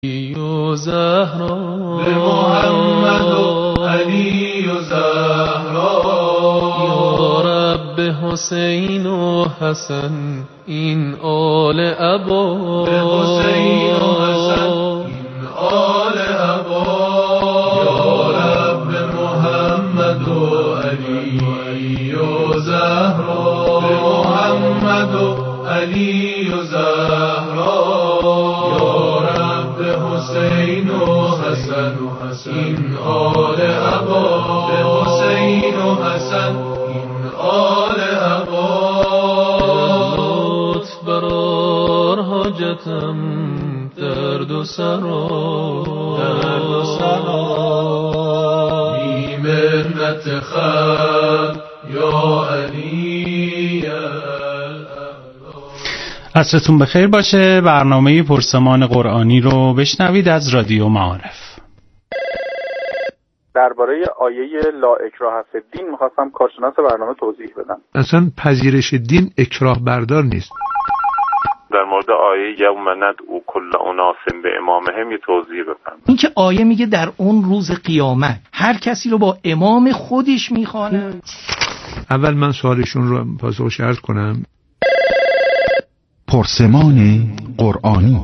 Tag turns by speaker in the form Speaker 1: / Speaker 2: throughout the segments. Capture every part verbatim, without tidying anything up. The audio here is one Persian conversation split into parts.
Speaker 1: و زهرا
Speaker 2: به محمد و علی و زهرا
Speaker 1: یا رب حسین و حسن این آل عبا
Speaker 2: به حسین و حسن این آل عبا یا رب محمد و علی و زهرا به محمد و علی و زهرا یا رب حسین و حسن این آل عبا به حسین و حسن این آل عبا
Speaker 1: لطف برار حاجتم درد و سرا
Speaker 2: درد و سرا بی منت خلق یا علی
Speaker 3: عصرتون بخیر باشه. برنامه پرسمان قرآنی رو بشنوید از رادیو معارف.
Speaker 4: درباره آیه لا اکراه فی الدین می‌خواستم کارشناس برنامه توضیح بدم.
Speaker 5: اصلا پذیرش دین اکراه بردار نیست.
Speaker 6: در مورد آیه یوم ندعو کل اناس به امامهم یه توضیح بدم.
Speaker 7: این که آیه میگه در اون روز قیامت هر کسی رو با امام خودش میخوانه.
Speaker 5: اول من سوالشون رو پاسخش عرض کنم.
Speaker 8: پرسمان قرآنی.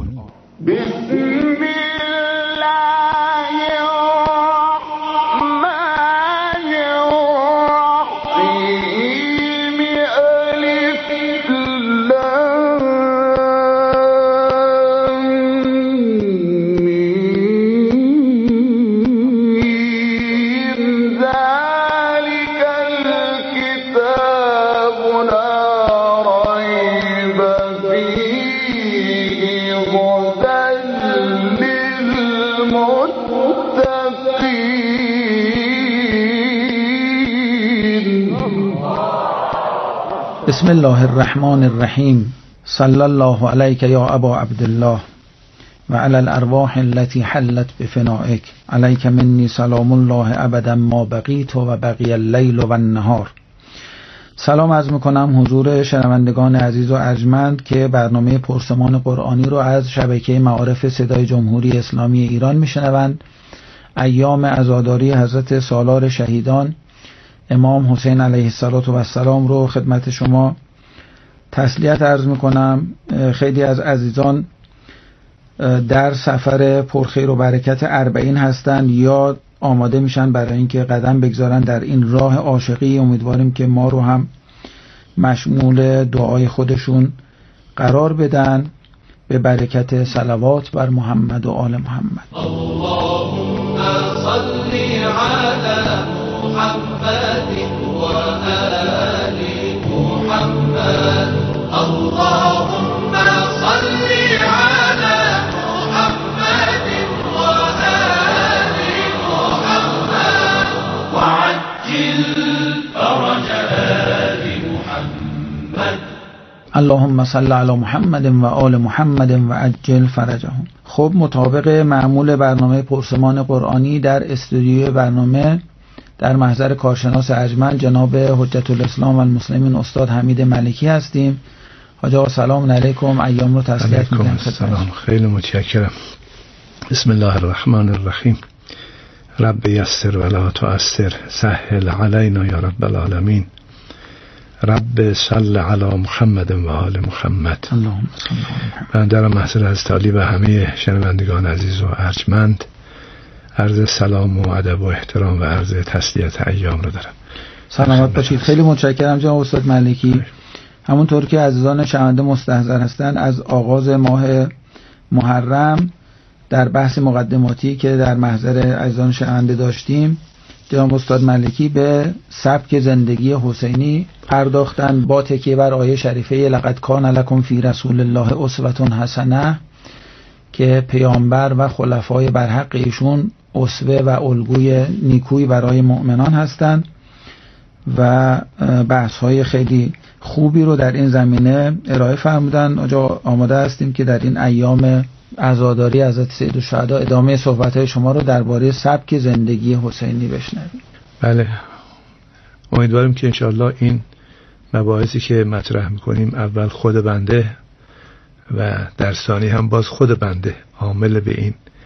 Speaker 9: بسم الله الرحمن الرحیم. صلی الله علیک یا ابا عبدالله و علی الارواح التي حلت بفنائک علیک منی سلام الله ابدا ما بقیت و بقی اللیل و النهار. سلام عرض میکنم حضور شنوندگان عزیز و ارجمند که برنامه پرسمان قرآنی رو از شبکه معارف صدای جمهوری اسلامی ایران میشنوند. ایام عزاداری حضرت سالار شهیدان امام حسین علیه السلام رو خدمت شما تسلیت عرض میکنم. خیلی از عزیزان در سفر پرخیر و برکت اربعین هستند یا آماده میشن برای اینکه قدم بگذارن در این راه عاشقی. امیدواریم که ما رو هم مشمول دعای خودشون قرار بدن به برکت صلوات بر محمد و آل محمد.
Speaker 2: اللهم صل علی محمد و آل محمد. اللهم صل علی محمد و آل محمد وعجل فرج آل محمد.
Speaker 9: اللهم صل علی محمد و آل محمد و عجل فرجهم. خب مطابق معمول برنامه پرسمان قرآنی در استودیوی برنامه در محضر کارشناس ارجمند جناب حجت الاسلام و المسلمین استاد حمید ملکی هستیم. حاج آقا سلام علیکم. ایام رو تسلیت میگم.
Speaker 5: سلام، خیلی متشکرم. بسم الله الرحمن الرحیم. رب یسر ولا تعسر سهل علینا یا رب العالمین. رب صل علی محمد و آل محمد.
Speaker 9: اللهم صل علی محمد.
Speaker 5: من در محضر حضرت علی و همه شنوندگان عزیز و ارجمند عرض سلام و ادب و احترام و عرض تسلیت ایام رو دارم.
Speaker 9: سلامت باشید. خیلی متشکرم جناب استاد ملکی. همونطور که عزیزان شنونده مستحضر هستند از آغاز ماه محرم در بحث مقدماتی که در محضر عزیزان شنونده داشتیم جناب استاد ملکی به سبک زندگی حسینی پرداختن با تکیه بر آیه شریفه لقد کان لکم فی رسول الله اسوة حسنه که پیامبر و خلفای برحق ایشون اسوه و الگوی نیکویی برای مؤمنان هستند و بحث‌های خیلی خوبی رو در این زمینه ارائه فرمودن. آجا آماده هستیم که در این ایام عزاداری حضرت سیدالشهدا ادامه صحبت‌های شما رو درباره سبک زندگی حسینی بشنویم.
Speaker 5: بله، امیدواریم که انشاءالله این مباحثی که مطرح میکنیم اول خود بنده و در ثانی هم باز خود بنده عامل به این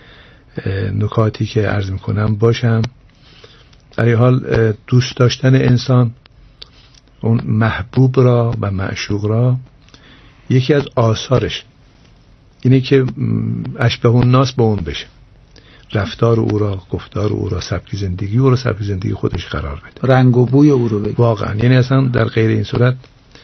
Speaker 5: نکاتی که عرض میکنم باشم. در این حال دوست داشتن انسان اون محبوب را و معشوق را یکی از آثارش اینه که اشبه الناس به اون بشه، رفتار او را، گفتار او را، سبک زندگی او را سبک زندگی خودش قرار بده،
Speaker 9: رنگ و بوی او رو بگه.
Speaker 5: واقعا یعنی اصلا در غیر این صورت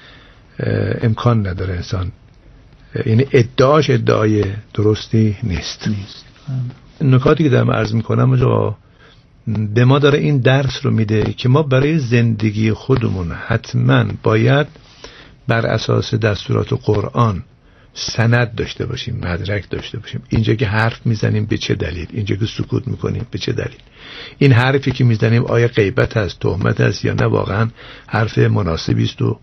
Speaker 5: امکان نداره انسان، یعنی ادعاش ادعای درستی نیست. نیست. نکاتی که دارم عرض میکنم آقا به ما داره این درس رو میده که ما برای زندگی خودمون حتما باید بر اساس دستورات قرآن سند داشته باشیم، مدرک داشته باشیم. اینجا که حرف میزنیم به چه دلیل، اینجا که سکوت میکنیم به چه دلیل، این حرفی که میزنیم آیا غیبت است، تهمت است یا نه واقعا حرف مناسبی است و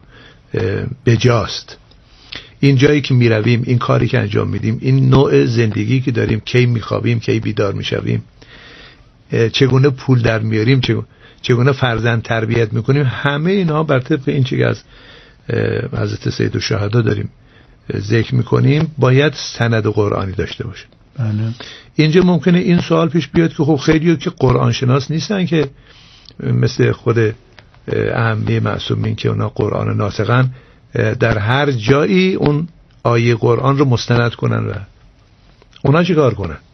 Speaker 5: بجاست. این جایی که میرویم، این کاری که انجام میدیم، این نوع زندگی که داریم، کی میخوابیم، کی بیدار میشویم، چگونه پول در میاریم، چگونه فرزند تربیت میکنیم، همه اینها بر طبق این چیزی از حضرت سید الشهدا داریم ذکر میکنیم باید سند قرآنی داشته باشه.
Speaker 9: بله.
Speaker 5: اینجا ممکنه این سوال پیش بیاد که خب خیلی‌ها که قرآن شناس نیستن که مثل خود ائمه معصومین که اونا قرآن ناسخن در هر جایی اون آیه قرآن رو مستند کنن و اونا چی کار کنن؟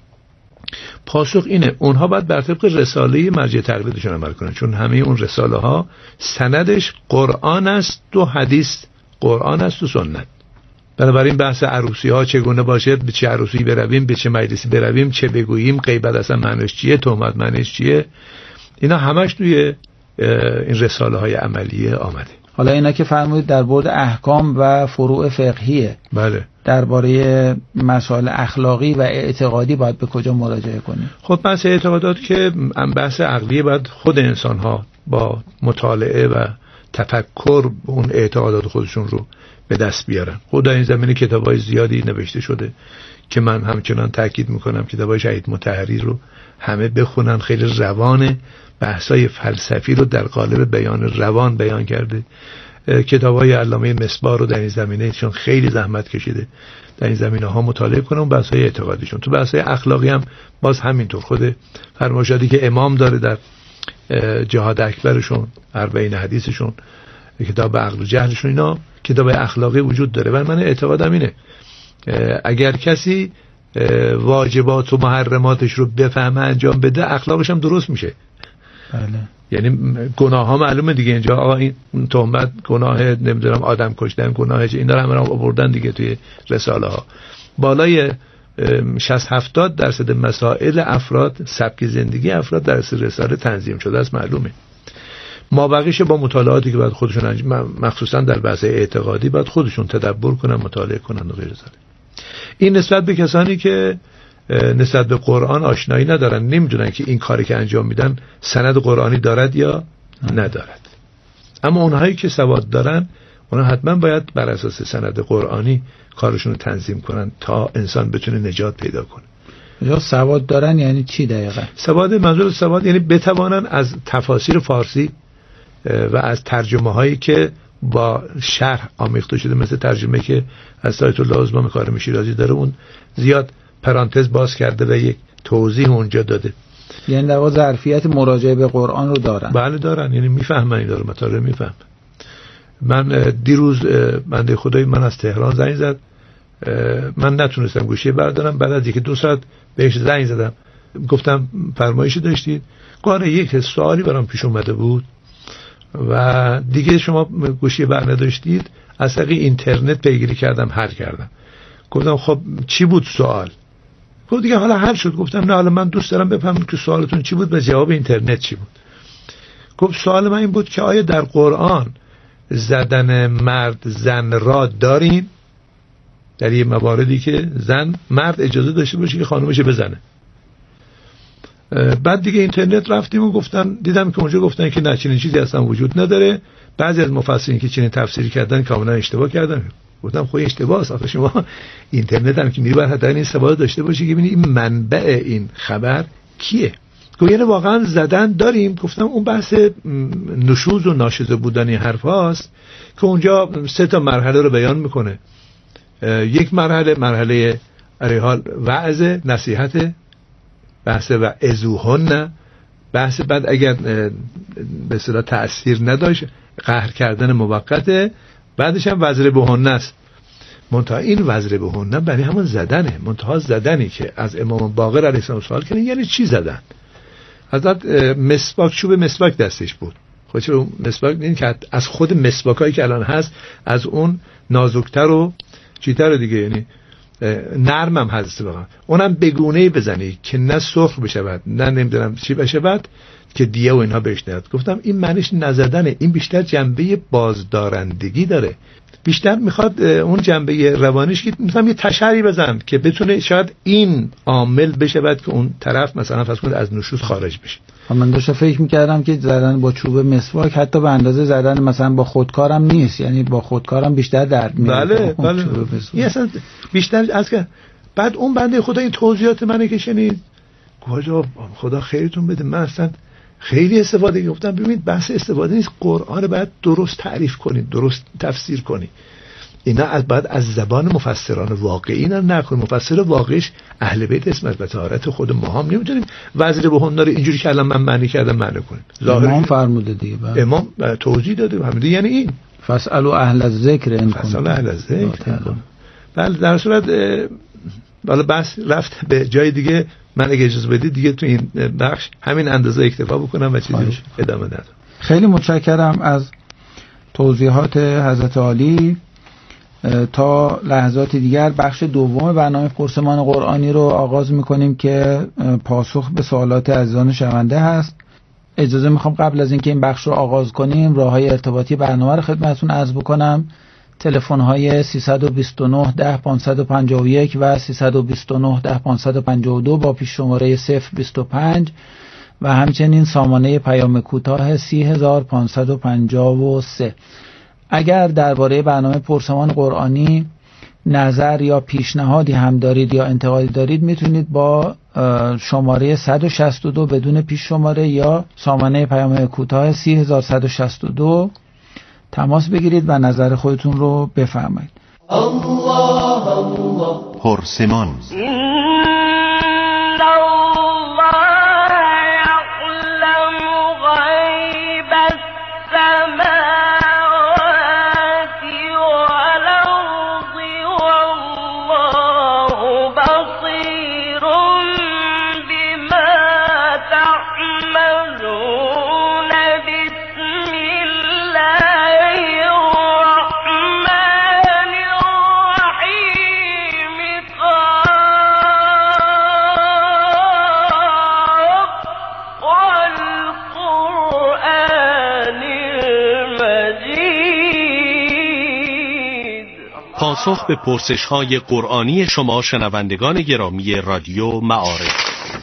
Speaker 5: پاسخ اینه اونها باید بر طبق رساله مرجع تقلیدشون عمل کنن، چون همه اون رساله ها سندش قرآن است و حدیث، قرآن است و سنت. بنابراین بحث عروسی ها چگونه باشه، به چه عروسی برویم، به چه مجلسی برویم، چه بگوییم، غیبت اصلا معنیش چیه، تهمت معنیش چیه، اینا همش توی این رساله های عملیه آمده.
Speaker 9: حالا اینا که فرمودید در بعد احکام و فروع فقهیه،
Speaker 5: بله،
Speaker 9: درباره مسائل اخلاقی و اعتقادی باید به کجا مراجعه کنیم؟
Speaker 5: خب بحث اعتقادات که بحث عقلیه، باید خود انسان ها با مطالعه و تفکر اون اعتقادات خودشون رو به دست بیارن. خود در این زمینه کتابای زیادی نوشته شده که من همچنان تاکید میکنم کتابای شهید مطهری رو همه بخونن. خیلی روان بحثای فلسفی رو در قالب بیان روان بیان کرده. کتابای علامه مصباح رو در این زمینه چون خیلی زحمت کشیده در این زمینه ها مطالعه کنم. بحثای اعتقادیشون تو بحثای اخلاقی هم باز همینطور، خود فرمایشاتی که امام داره در جهاد اکبرشون، اربعین حدیثشون، کتاب عقل و جهلشون، اینا کتاب اخلاقی وجود داره. و من اعتقادم اینه اگر کسی واجبات و محرماتش رو بفهمه انجام بده، اخلاقش هم درست میشه.
Speaker 9: بله.
Speaker 5: یعنی گناه ها معلومه دیگه، اینجا آقا این تهمت گناه، نمیدونم آدم کشتن گناه، اینا رو هم آوردن دیگه توی رساله ها. بالای شصت هفتاد درصد مسائل افراد، سبک زندگی افراد در رساله تنظیم شده است، معلومه. ما بقیش با مطالعاتی که باید خودشون انجام، مخصوصا در بحث اعتقادی باید خودشون تدبر کنن، مطالعه کنن و غیر ذلک. این نسبت به کسانی که نسبت به قرآن آشنایی ندارن، نمیدونن که این کاری که انجام میدن سند قرآنی دارد یا ندارد. اما اونهایی که سواد دارن، اونها حتما باید بر اساس سند قرآنی کارشون رو تنظیم کنن تا انسان بتونه نجات پیدا کنه.
Speaker 9: یا سواد دارن یعنی چی دقیقا؟
Speaker 5: سواد، منظور سواد یعنی بتوانن از تفاسیر فارسی و از ترجمه هایی که با شرح آمیخته شده، مثل ترجمه که از آیت الله عظمی کارم شیرازی داره، اون زیاد پرانتز باز کرده و یک توضیح اونجا داده.
Speaker 9: یعنی در واقع ظرفیت مراجعه به قرآن رو دارن.
Speaker 5: بله دارن، یعنی میفهمن، این داره مطالعه میفهمن. من دیروز بنده خدای من از تهران زنگ زد، من نتونستم گوشی بردارم، بعد از یک دو ساعت بهش زنگ زدم، گفتم فرمایشی داشتید؟ گفت یک سوالی برام پیش اومده بود و دیگه شما گوشی بر نداشتید، از طریق اینترنت پیگیری کردم، حل کردم. گفتم خب چی بود سوال؟ گفت دیگه حالا حل شد. گفتم نه، حالا من دوست دارم بفهمم که سوالتون چی بود و جواب اینترنت چی بود. گفت سوال من این بود که آیا در قرآن زدن مرد زن را دارین؟ در یه مواردی که زن مرد اجازه داشته باشه که خانومش بزنه. بعد دیگه اینترنت رفتیم و گفتن، دیدم که اونجا گفتن که نه، چنین چیزی اصلا وجود نداره. بعضی از مفسرین که چنین تفسیری کردن کاملا اشتباه کردن. گفتم خب اشتباه است، آخه شما اینترنت هم که میری باید حتی این سوال داشته باشی که ببینی این منبع این خبر کیه. گفت یعنی واقعا زدن داریم؟ گفتم اون بحث نشوز و ناشیده بودن این حرف هاست که اونجا سه تا مرحله رو بیان میکنه. یک مرحله مرحله ارحال وعظ، نصیحت، بحث و ازوهن، بحث بعد اگر به اصطلاح تأثیر نداشت قهر کردن موقته، بعدش هم وضربوهن است. منتها این وضربوهن برای همون زدنه، منتها زدنی که از امام باقر علیه السلام سوال کردن یعنی چی زدن؟ حضرت مسواک، چوب مسواک دستش بود، خودش رو مسواک این که از خود مسواکایی که الان هست از اون نازکتر و چیتر و دیگه، یعنی نرم هم هست واقعا، اونم بگونه‌ای بزنی که نه سرخ بشود نه نمیدونم چی بشود که دیه و اینها بهش نیاد. گفتم این معنیش نزدنه، این بیشتر جنبه بازدارندگی داره، بیشتر میخواد اون جنبه روانیش که مثلا یه تشری بزن که بتونه شاید این عامل بشود که اون طرف مثلا فرض کنید از نشوز خارج بشه.
Speaker 9: من داشتم فکر میکردم که زدن با چوب مسواک حتی به اندازه زدن مثلا با خودکارم نیست، یعنی با خودکارم بیشتر درد میاره.
Speaker 5: بله بله این اصلا بیشتر از که بعد اون بنده خدا این توضیحات منه که شنید کجا خدا خیرتون بده، من اصلا خیلی استفاده گفتم ببینید بحث استفاده نیست، قرآن رو باید درست تعریف کنید، درست تفسیر کنید، اینا از بعد از زبان مفسران واقعی اینا نکنید. مفسر واقعیش اهل بیت اسمت و طهارت خود ما هم نمیتونیم وزیر به هنر اینجوری که الان من معنی کردم معنی کنیم.
Speaker 9: امام فرموده دیگه،
Speaker 5: امام توضیح داده همین، یعنی این
Speaker 9: فاسالو اهل الذکر ان کنتم،
Speaker 5: فاسالو اهل الذکر. بله در صورت بالا بحث رفت به جای دیگه، من اگه اجازه بدید دیگه تو این بخش همین اندازه اکتفا بکنم و چیزی ادامه ندم.
Speaker 9: خیلی متشکرم از توضیحات حضرت عالی. تا لحظات دیگر بخش دوم برنامه پرسمان قرآنی رو آغاز میکنیم که پاسخ به سوالات عزیزان شنونده هست. اجازه میخوام قبل از اینکه این بخش رو آغاز کنیم راههای ارتباطی برنامه رو خدمتتون عرض بکنم. تلفن های سیصد و بیست و نه ده پانصد و پنجاه و یک و سیصد و بیست و نه ده پانصد و پنجاه و دو با پیش شماره صفر بیست و پنج و همچنین سامانه پیام کوتاه سی هزار پانصد و پنجاه و سه. اگر درباره برنامه پرسمان قرآنی نظر یا پیشنهادی هم دارید یا انتقادی دارید میتونید با شماره صد و شصت و دو بدون پیش شماره یا سامانه پیام کوتاه سی هزار صد و شصت و دو تماس بگیرید و نظر خودتون رو بفرمایید.
Speaker 2: الله الله
Speaker 8: پرسمان.
Speaker 10: پاسخ به پرسش‌های قرآنی شما شنوندگان گرامی رادیو معارف.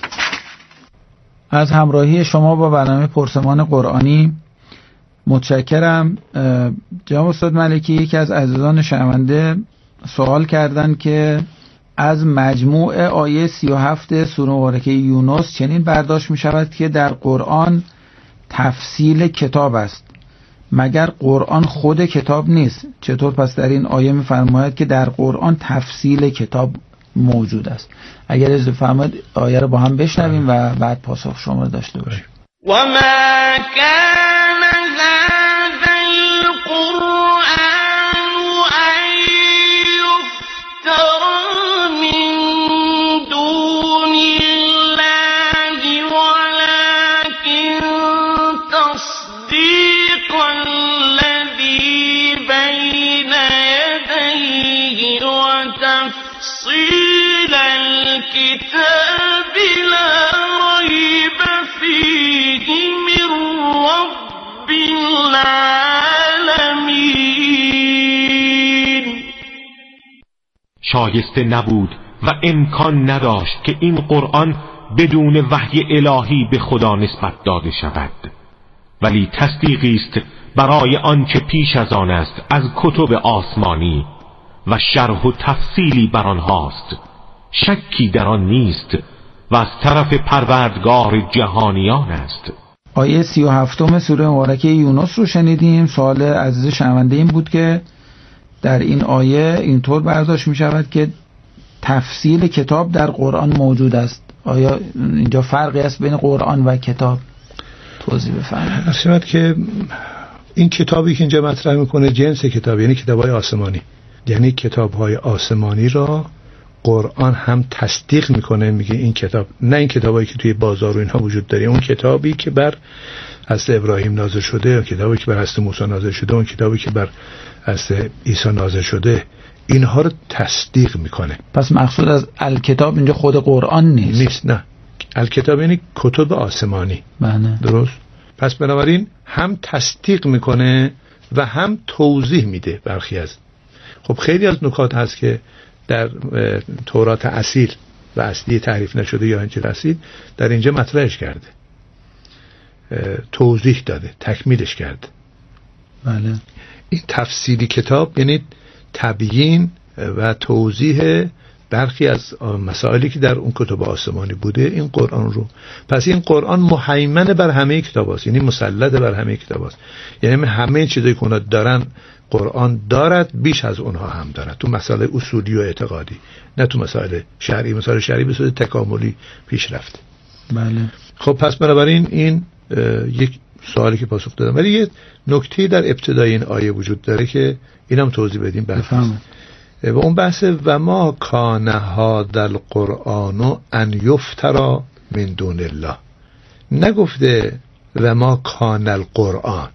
Speaker 9: از همراهی شما با برنامه پرسمان قرآنی متشکرم. جناب استاد ملکی یکی از عزیزان شنونده سوال کردن که از مجموع آیه سی و هفت سوره مبارکه یونس چنین برداشت می شود که در قرآن تفصیل کتاب است، مگر قرآن خود کتاب نیست؟ چطور پس در این آیه می‌فرماید که در قرآن تفصیل کتاب موجود است؟ اگر اجازه فرمایید آیه رو با هم بشنویم و بعد پاسخ شما رو داشته باشیم.
Speaker 2: و ما کان هذا القرآن ان یفترى من دون الله ولكن تصدیق الذي بين يديه وتفصيل الكتاب لا ريب فيه من رب العالمين.
Speaker 10: شایسته نبود و امکان نداشت که این قرآن بدون وحی الهی به خدا نسبت داده شود، ولی تصدیقی است برای آنچه پیش از آن است از کتب آسمانی و شرح و تفصیلی بر آنهاست، شکی در آن نیست و از طرف پروردگار جهانیان است.
Speaker 9: آیه سی و هفتم سوره مبارکه یونس رو شنیدیم. سوال عزیز شنونده این بود که در این آیه اینطور برداشت می شود که تفصیل کتاب در قرآن موجود است. آیا اینجا فرقی است بین قرآن و کتاب؟ توضیح بفرمایید.
Speaker 5: اصلا که این کتابی که اینجا مطرح میکنه جنس کتاب، یعنی کتاب‌های آسمانی، یعنی کتاب‌های آسمانی را قرآن هم تصدیق میکنه، میگه این کتاب، نه این کتابایی که توی بازار و اینها وجود داره، اون کتابی که بر حضرت ابراهیم نازل شده، یا کتابی که بر حضرت موسی نازل شده، اون کتابی که بر حضرت عیسی نازل شده، اینها رو تصدیق میکنه.
Speaker 9: پس مقصود از الکتاب اینجا خود قرآن نیست؟
Speaker 5: نیست، نه. الکتاب یعنی کتب آسمانی.
Speaker 9: بله.
Speaker 5: درست؟ پس بنابراین هم تصدیق میکنه و هم توضیح میده برخی از. خب خیلی از نکات هست که در تورات اصیل و اصلی تحریف نشده یا انجیل اصیل در اینجا مطرحش کرده، توضیح داده، تکمیلش کرده.
Speaker 9: بله.
Speaker 5: این تفسیری کتاب یعنی تبیین و توضیح برخی از مسائلی که در اون کتب آسمانی بوده این قرآن رو. پس این قرآن مهیمن بر همه کتاب هست، یعنی مسلط بر همه کتاب هست، یعنی همه چیزایی که اونا دارن قرآن دارد، بیش از اونها هم دارد، تو مسائل اصولی و اعتقادی، نه تو مسائل شرعی. مسائل شرعی به صورت تکاملی پیش رفته.
Speaker 9: بله.
Speaker 5: خب پس بنابراین این یک سوالی که پاسخ دادم، ولی یه نکته در ابتدای این آیه وجود داره که اینم توضیح بدیم.
Speaker 9: بفرمایید.
Speaker 5: و اون بحث و ما کان هذا القرآن ان یفترا من دون الله، نگفته و ما کان القرآن،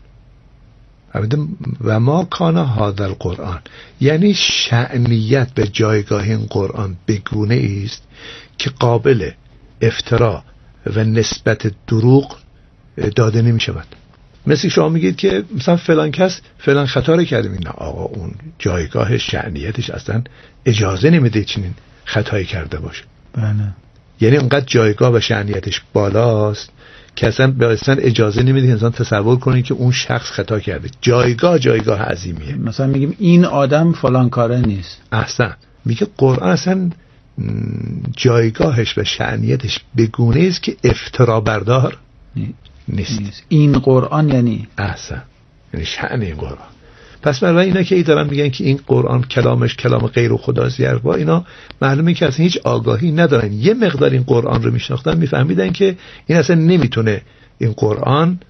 Speaker 5: و ما کان هذا القرآن، یعنی شأنیت به جایگاه این قرآن بگونه است که قابل افترا و نسبت دروغ داده نمی شود. مثل شما میگید که مثلا فلان کس فلان خطا رو کرده، نه آقا اون جایگاه شأنیتش اصلا اجازه نمیده چنین خطایی کرده باشه.
Speaker 9: بله.
Speaker 5: یعنی اونقدر جایگاه و شأنیتش بالاست که اصلا اصلا اجازه نمیده انسان تصور کنه که اون شخص خطا کرده. جایگاه جایگاه عظیمیه.
Speaker 9: مثلا میگیم این آدم فلان کاره نیست.
Speaker 5: اصلا میگه قرآن اصلا جایگاهش و شأنیتش بگونه است که افترا بردار نیست.
Speaker 9: نیست. این قرآن یعنی
Speaker 5: احسن، یعنی شأن این قرآن. پس برای اینا که ای دارن میگن که این قرآن کلامش کلام غیر خداست، با اینا معلومه که اصلا هیچ آگاهی ندارن. یه مقدار این قرآن رو میشناختن میفهمیدن که این اصلا نمیتونه این قرآن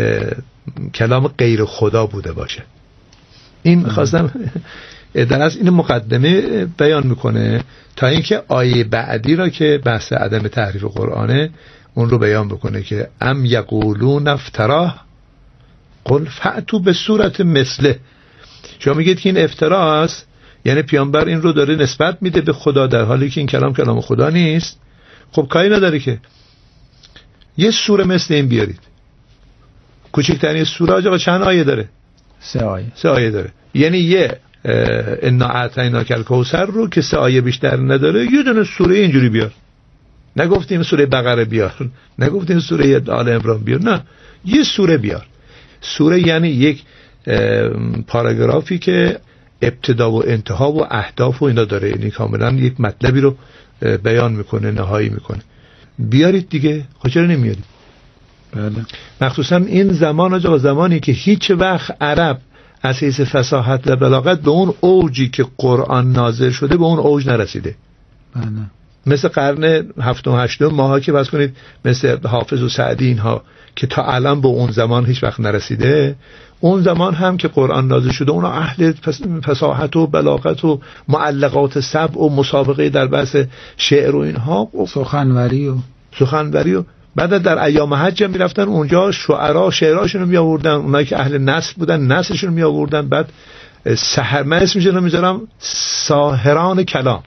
Speaker 5: کلام غیر خدا بوده باشه. این خواستم در از این مقدمه بیان میکنه تا اینکه آیه بعدی را که بحث عدم تحریف قرآنه اون رو بیان بکنه که ام یقولون افتراه قل فأتوا به صورت مثله. شما میگید که این افترا است، یعنی پیامبر این رو داره نسبت میده به خدا در حالی که این کلام کلام خدا نیست. خب کاری نداره که یه سوره مثل این بیارید. کوچکترین سوره آجا چند آیه داره؟
Speaker 9: سه آیه.
Speaker 5: سه آیه داره. یعنی یه انا اعطیناک الکوثر رو که سه آیه بیشتر نداره یه دونه سوره اینجوری بیار. نگفتیم سوره بقره بیار، نگفتیم سوره آل عمران بیار، نه یه سوره بیار. سوره یعنی یک پاراگرافی که ابتدا و انتها و اهداف و اینا داره، یعنی کاملا یک مطلبی رو بیان میکنه، نهایی میکنه. بیارید دیگه، خب چرا نمیارید؟
Speaker 9: بله.
Speaker 5: مخصوصا این زمان آجا زمانی که هیچ وقت عرب از حیث فصاحت و بلاغت به اون اوجی که قرآن نازل شده به اون اوج نرسیده.
Speaker 9: بله.
Speaker 5: مثل قرن هفتم و هشتم ماها که بس کنید مثل حافظ و سعدی اینها که تا الان به اون زمان هیچ وقت نرسیده، اون زمان هم که قرآن نازل شده اونا اهل فصاحت و بلاغت و معلقات سبع و مسابقه در بحث شعر و اینها و
Speaker 9: سخنوری و
Speaker 5: سخنوری و بعد در ایام حج هم میرفتن اونجا شعرا شعراشون رو می آوردن، اونایی که اهل نثر بودن نثرشون رو می آوردن. بعد سحر من اسمشون رو میذارم ساحران کلام.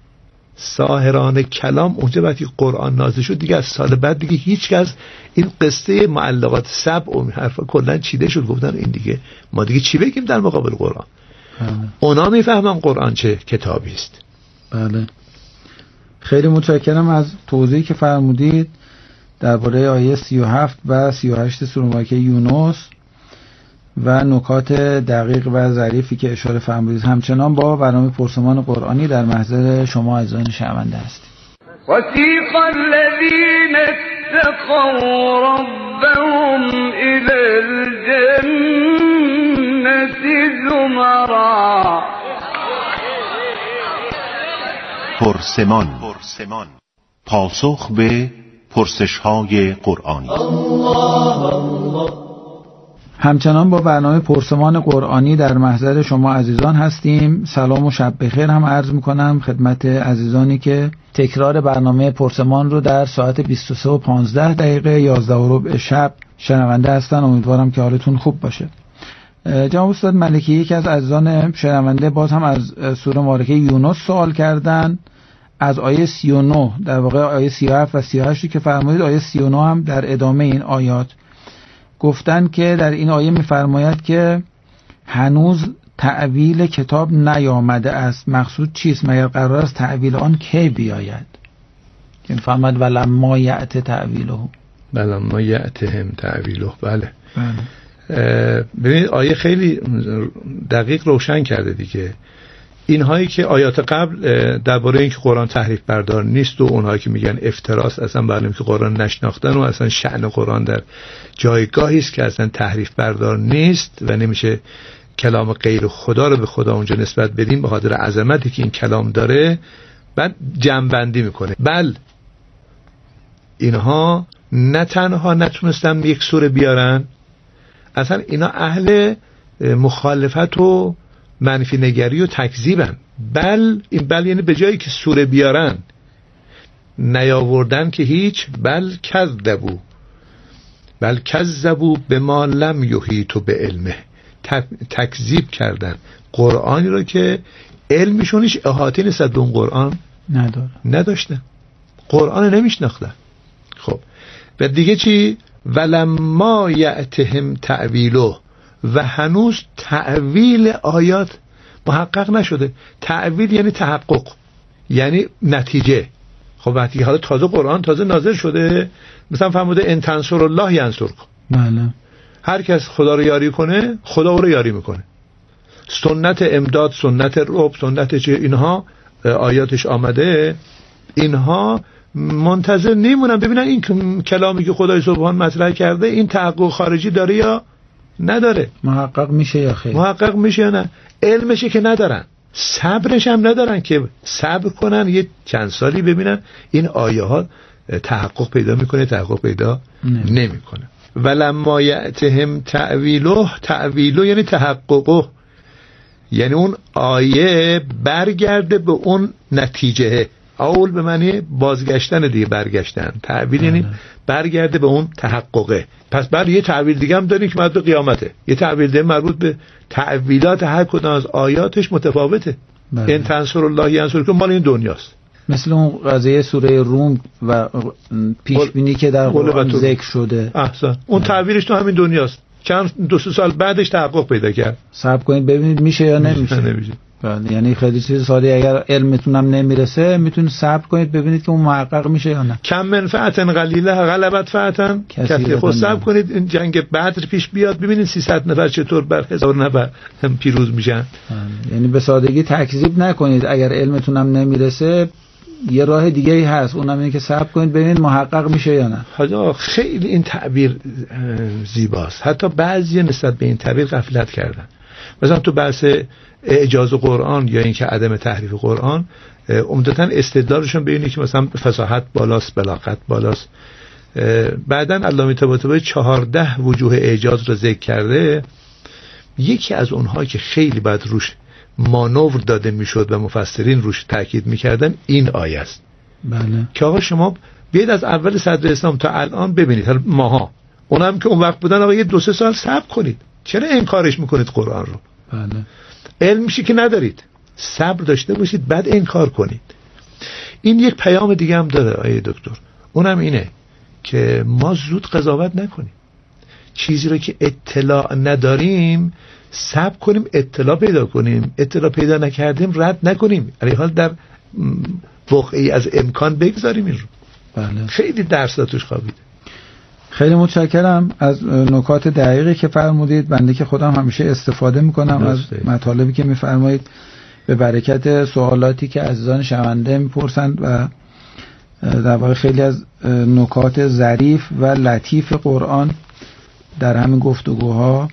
Speaker 5: ساحران کلام اونجا وقتی قرآن نازل شد دیگه از سال بعد دیگه هیچ کس این قصه معلقات سبع و حرفا کلا چیده شد. گفتن این دیگه ما دیگه چی بگیم در مقابل قرآن؟
Speaker 9: بله.
Speaker 5: اونا میفهمن قرآن چه کتابی است.
Speaker 9: بله. خیلی متشکرم از توضیحی که فرمودید درباره آیه سی و هفت و سی و هشت سوره مبارکه یونس و نکات دقیق و ظریفی که اشاره فرمودید. همچنان با برنامه پرسمان قرآنی در محضر شما عزیزان شنونده هستید.
Speaker 2: وسیق الذین اتقوا ربهم الی الجنة زمرا.
Speaker 8: پرسمان. پاسخ به پرسش‌های قرآنی.
Speaker 9: همچنان با برنامه پرسمان قرآنی در محضر شما عزیزان هستیم. سلام و شب بخیر هم عرض میکنم خدمت عزیزانی که تکرار برنامه پرسمان رو در ساعت بیست و سه و پانزده دقیقه یازده و ربع شب شنونده هستن. امیدوارم که حالتون خوب باشه. جناب استاد ملکی، یکی از عزیزان شنونده باز هم از سوره مبارکه یونس سوال کردن، از آیه سی و نه، در واقع آیه سی و هفت و سی و هشت که فرمودید، آیه سی و نه هم در ادامه این آیات گفتن که در این آیه می‌فرماید که هنوز تأویل کتاب نیامده است. مقصود چیست؟ مگر قرار است تأویل آن کی بیاید؟ که فرمود ولما یأت تأویله.
Speaker 5: ولما یأتهم تأویله. بله.
Speaker 9: بله.
Speaker 5: ببینید آیه خیلی دقیق روشن کرده دیگه. اینهایی که آیات قبل درباره اینکه قرآن تحریف بردار نیست و اونهایی که میگن افتراست، اصلا معلومه که قرآن نشناختن و اصلا شأن قرآن در جایگاهی است که اصلا تحریف بردار نیست و نمیشه کلام غیر خدا رو به خدا اونجا نسبت بدیم به خاطر عظمتی که این کلام داره. بعد جمع‌بندی میکنه. بل اینها نه تنها نتونستن یک سوره بیارن، اصلا اینا اهل مخالفت و منفی نگری و تکذیبن. بل این بل یعنی به جایی که سوره بیارن نیاوردن که هیچ، بل کذبوا بل کذبوا بما لم یحیطوا بعلمه، تکذیب کردن قرآنی رو که علمشون هیچ احاطه نسبت به اون قرآن
Speaker 9: نداره
Speaker 5: نداشتن، قرآن نمیشناختن. خب و دیگه چی؟ ولما یأتهم تأویله، و هنوز تأویل آیات محقق نشده. تأویل یعنی تحقق، یعنی نتیجه. خب وقتی حالا تازه قرآن تازه نازل شده، مثلا فرموده ان تنصروا الله ینصرکم.
Speaker 9: بله.
Speaker 5: هر کس خدا رو یاری کنه خدا او رو یاری میکنه. سنت امداد، سنت رعب، سنت چه، اینها آیاتش آمده. اینها منتظر نیمونن ببینن این کلامی که خدای سبحان مطرح کرده این تحقق خارجی داره یا نداره،
Speaker 9: محقق میشه یا خیر،
Speaker 5: محقق میشه یا نه. علمشه که ندارن، صبرش هم ندارن که صبر کنن یه چند سالی ببینن این آیه ها تحقق پیدا میکنه تحقق پیدا نمیکنه. ولما یأتهم تأویله، تأویله یعنی تحققه، یعنی اون آیه برگرده به اون نتیجه. اول به معنی بازگشتن دیگه، برگشتن. تعبیر یعنی برگرده به اون تحققه. پس بعد یه تعبیر دیگه هم داریم که مربوط به قیامته، یه تعبیر دیگه مربوط به تعویلات هر کدوم از آیاتش متفاوته. ان تنصروا الله ینصرکم مال این دنیاست،
Speaker 9: مثل اون قضیه سوره روم و پیش بینی که در قرآن ذکر شده.
Speaker 5: احسن. اون تعبیرش تو همین دنیاست، چند دو سه سال بعدش تحقق پیدا کرد.
Speaker 9: صبر کنید ببینید میشه یا نمیشه.
Speaker 5: نمیشه.
Speaker 9: بله، یعنی خیلی چیز ساده، اگر علمتونم نمیرسه میتونید صبر کنید ببینید که اون محقق میشه یا نه.
Speaker 5: کم منفعتن قلیله غلبت فعتن کسی. خود صبر کنید این جنگ بدر پیش بیاد ببینید سیصد نفر چطور بر هزار نفر هم پیروز میشن.
Speaker 9: یعنی به سادگی تکذیب نکنید. اگر علمتونم نمیرسه یه راه دیگه ای هست، اونم اینه که صبر کنید ببینید محقق میشه یا نه.
Speaker 5: حالا خیلی این تعبیر زیباست، حتی بعضی نسبت به این تعبیر غفلت کردن. مثلا تو بحث اعجاز قرآن یا اینکه عدم تحریف قرآن عمدتاً استدلالشون به اینه که مثلا فصاحت بالاست، بلاغت بالاست. بعداً علامه طباطبایی چهارده وجوه اعجاز رو ذکر کرده. یکی از اونها که خیلی بعد روش مانور داده میشد و مفسرین روش تاکید میکردن این آیه است.
Speaker 9: بله.
Speaker 5: که آقا شما بیاید از اول صدر اسلام تا الان ببینید، ماها اونم که اون وقت بودن، آقا یه دو سه سال صبر کنید، چرا انکارش میکنید قرآن رو؟
Speaker 9: بله.
Speaker 5: علمشی که ندارید، صبر داشته باشید بعد انکار کنید. این یک پیام دیگه هم داره آیه دکتر، اونم اینه که ما زود قضاوت نکنیم. چیزی رو که اطلاع نداریم صبر کنیم اطلاع پیدا کنیم، اطلاع پیدا نکردیم رد نکنیم، علی حال در واقعی از امکان بگذاریم این رو.
Speaker 9: بله.
Speaker 5: خیلی درس توش خوابیده.
Speaker 9: خیلی متشکرم از نکات دقیقی که فرمودید. بنده که خودم همیشه استفاده میکنم از مطالبی که میفرمایید به برکت سوالاتی که عزیزان شنونده میپرسند و در واقع خیلی از نکات ظریف و لطیف قرآن در همین گفتگوها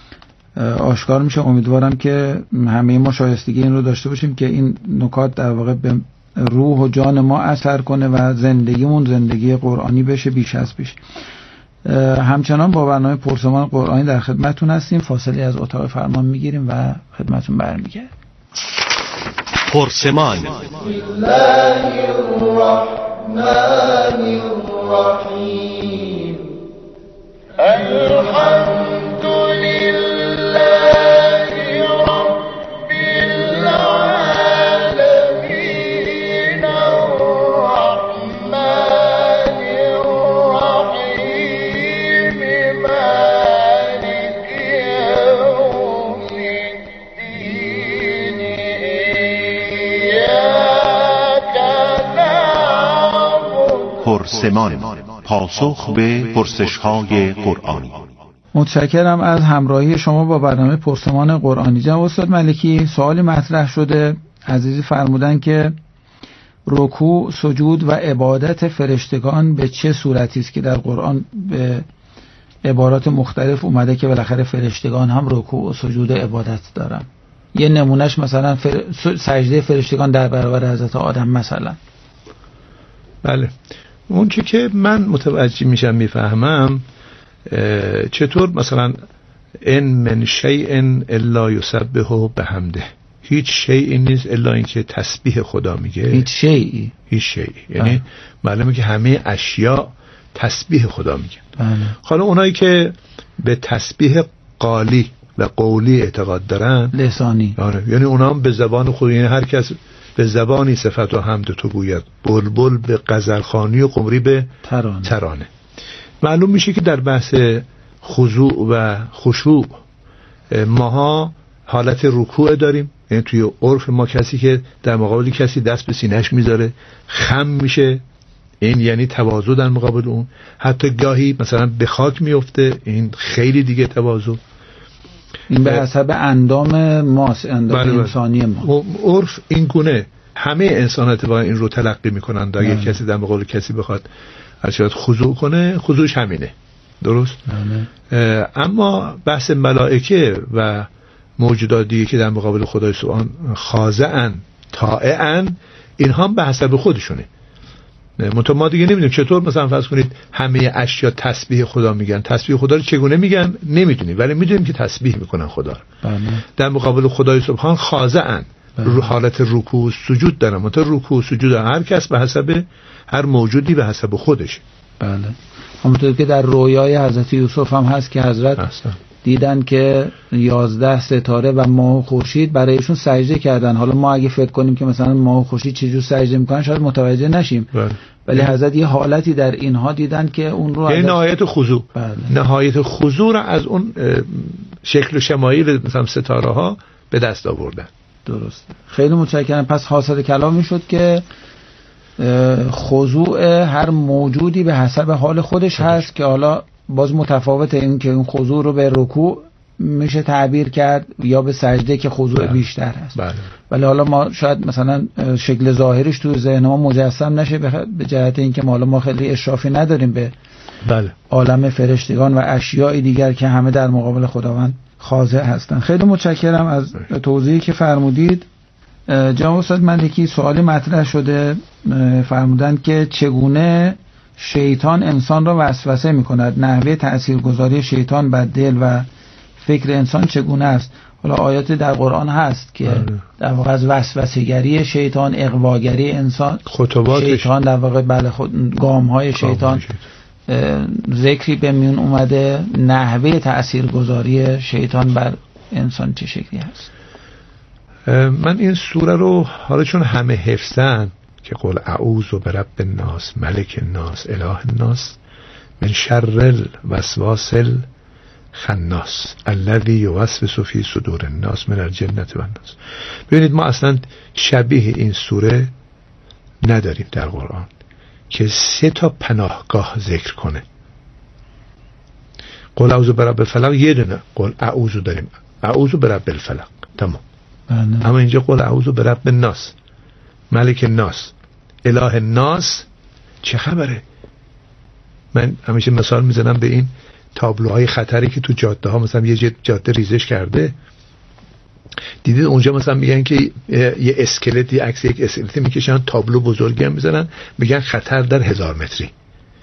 Speaker 9: آشکار میشه. امیدوارم که همه ما شایستگی این رو داشته باشیم که این نکات در واقع به روح و جان ما اثر کنه و زندگیمون زندگی قرآنی بشه بیش از پیش. همچنان با برنامه پرسمان قرآنی در خدمتتون هستیم. فاصله از اتاق فرمان میگیریم و خدمتتون برمیگردیم.
Speaker 8: پرسمان.
Speaker 11: الله الرحمن الرحیم. الحمد لله رب العالمین الرحمن الرحیم مالک یوم الدین ایاک نعبد.
Speaker 8: پرسمان، پاسخ به پرسش‌های قرآنی.
Speaker 9: متشکرم از همراهی شما با برنامه پرسمان قرآنی. جناب استاد ملکی، سوالی مطرح شده، عزیزی فرمودن که رکوع، سجود و عبادت فرشتگان به چه صورتی است که در قرآن به عبارات مختلف اومده که بالاخره فرشتگان هم رکوع و سجود و عبادت دارن. یه نمونهش مثلا فر... سجده فرشتگان در برابر حضرت آدم مثلا.
Speaker 5: بله، اون چی که من متوجه میشم میفهمم چطور مثلا ان من شیء الا یسبح بحمده، هیچ شیئی نیست الا اینکه تسبیح خدا میگه.
Speaker 9: هیچ شیئی
Speaker 5: هیچ شیئی یعنی معلومه که همه اشیاء تسبیح خدا میگن. حالا اونایی که به تسبیح قالی و قولی اعتقاد دارن،
Speaker 9: لسانی،
Speaker 5: آره، یعنی اونا هم به زبان خود، یعنی هر کس به زبانی صفت و حمد تو گوید، بلبل به غزلخوانی و قمری به
Speaker 9: ترانه.
Speaker 5: ترانه. معلوم میشه که در بحث خضوع و خشوع ماها حالت رکوع داریم، یعنی توی عرف ما کسی که در مقابل کسی دست به سینه‌اش میذاره خم میشه، این یعنی تواضع در مقابل اون. حتی گاهی مثلا به خاک میفته، این خیلی دیگه تواضع.
Speaker 9: این به حسب اندام ماست، اندام بله انسانی ما.
Speaker 5: عرف این گونه همه انسانات با این رو تلقی میکنن. اگه کسی در مقابل کسی بخواد ارشاد خضوع کنه، خضوعش همینه، درست؟ بله. اما بحث ملائکه و موجودات دیگه که در مقابل خدای سبحان خاضعن طائعن، اینها هم به حسب خودشونه. منتها ما دیگه نمیدونیم چطور مثلا فرض کنید همه اشیا تسبیح خدا میگن. تسبیح خدا رو چگونه میگن نمیدونیم، ولی میدونیم که تسبیح میکنن خدا رو.
Speaker 9: بله. در
Speaker 5: مقابل خدای سبحان خاضعن، رو حالت رکوع و سجود دارن. منتها رکوع و سجود هر کس به حسب هر موجودی به حسب خودشه.
Speaker 9: بله. همونطور که در رویای حضرت یوسف هم هست که حضرت هستن. دیدن که یازده ستاره و ماه و خورشید برایشون سجده کردن. حالا ما اگه فکر کنیم که مثلا ماه و خورشید چجور سجده میکنن شاید متوجه نشیم، بله. ولی حضرت یه حالتی در اینها دیدن که اون رو
Speaker 5: یعنی نهایت خضوع،
Speaker 9: بله.
Speaker 5: نهایت خضوع رو از اون شکل و شمایل مثلا ستاره ها به دست آوردن.
Speaker 9: درست. خیلی متشکرم. پس حاصل کلام میشد که خضوع هر موجودی به حسب حال خودش هست، که حالا باز متفاوته این که اون خضوع رو به رکوع میشه تعبیر کرد یا به سجده که خضوع بله. بیشتر هست.
Speaker 5: بله.
Speaker 9: ولی حالا ما شاید مثلا شکل ظاهرش تو ذهن ما مجسم نشه به جهت اینکه ما حالا ما خیلی اشرافی نداریم به
Speaker 5: بله.
Speaker 9: عالم فرشتگان و اشیاء دیگر که همه در مقابل خداوند خاضع هستن. خیلی متشکرم از توضیحی که فرمودید. جناب استاد ملکی، سوالی مطرح شده، فرمودند که چگونه شیطان انسان را وسوسه می‌کند، نحوه تاثیرگذاری شیطان بر دل و فکر انسان چگونه است. حالا آیات در قرآن هست که بله. در واقع از وسوسه‌گری شیطان، اغواگری انسان،
Speaker 5: خطوات
Speaker 9: شیطان در واقع بله خود گام‌های شیطان ذکری به میون اومده. نحوه تاثیرگذاری شیطان بر انسان چه شکلی هست؟
Speaker 5: من این سوره رو حالا چون همه حفظن که قل اعوذ برب الناس ملک الناس اله الناس من شر الوسواس الخناس الذی یوسوس فی صدور الناس من الجنة والناس. ببینید ما اصلا شبیه این سوره نداریم در قرآن که سه تا پناهگاه ذکر کنه. قل اعوذ برب الفلق یه دونه قل اعوذ داریم، اعوذ برب الفلق، تمام.
Speaker 9: بله.
Speaker 5: اما اینجا قل اعوذ برب الناس ملک الناس اله الناس. چه خبره؟ من همیشه مثال میزنم به این تابلوهای خطری که تو جاده ها مثلا یه جاده ریزش کرده، دیدید اونجا مثلا میگن که یه اسکلت، یه عکس یک اسکلت میکشن، تابلو بزرگی هم میذارن، میگن خطر در هزار متری.